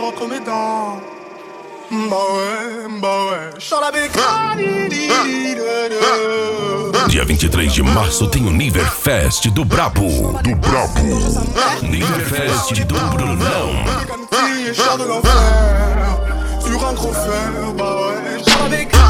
entre mes dents. Bah ouais, j'sors la bécane. Dia 23 de março tem o Niver Fest do Brabo. Niver Fest do Brunão. Char de l'enfer, sur un gros fer, bah ouais, j'sors la bécane.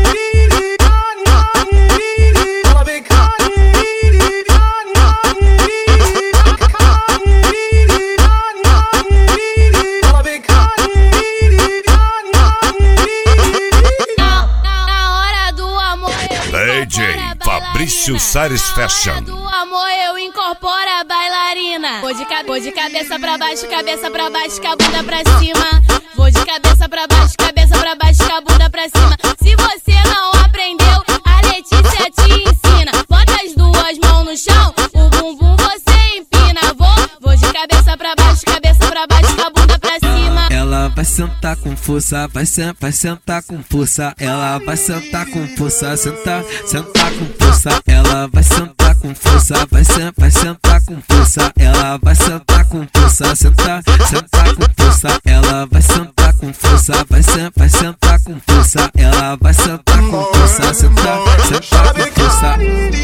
DJ Fabrício Sares Fashion. Do amor eu incorporo a bailarina. Vou de cabeça pra baixo, com a bunda pra cima. Vou de cabeça pra baixo, com a bunda pra cima. Se você não aprendeu, a Letícia te ensina. Bota as duas mãos no chão, o bumbum você empina. Vou de cabeça pra baixo, com a bunda pra cima. Ela vai sentar com força, vai sentar com força. Ela vai sentar com força, sentar com força. Ela vai sentar com força, vai sentar com força. Ela vai sentar com força, sentar com força. Ela vai sentar com força, vai sentar com força. Ela vai sentar com força, sentar com força.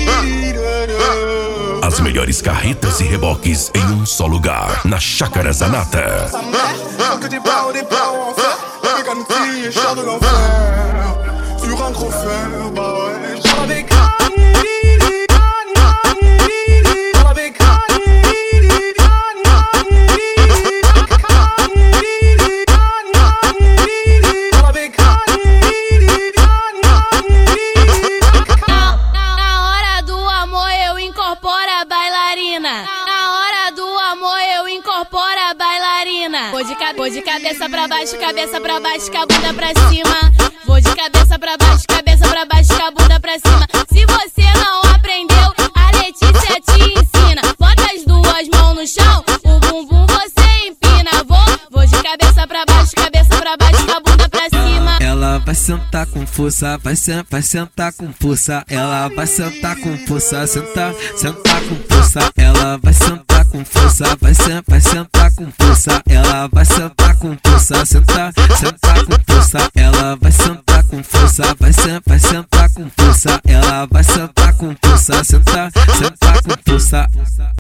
As melhores carretas e reboques em um só lugar, na Chácara Zanata. Char de l'enfer, sur un gros fer, bah ouais, j'sors la bécane. Na hora do amor eu incorporo a bailarina. Na hora do amor eu incorporo a bailarina. Vou de cabeça pra baixo, com a bunda pra cima. Vou de cabeça pra baixo, com a bunda pra cima. Se você não aprendeu, a Letícia te ensina. Bota as duas mãos no chão, o bumbum você empina. Vou de cabeça pra baixo, com a bunda pra cima. Ela vai sentar com força, vai sentar com força. Ela vai sentar com força, sentar com força. Ela vai sentar com força, vai sentar com força. Ela vai sentar com força, sentar com força. Ela vai sentar com força, vai sentar com força. Ela vai sentar com força, sentar com força.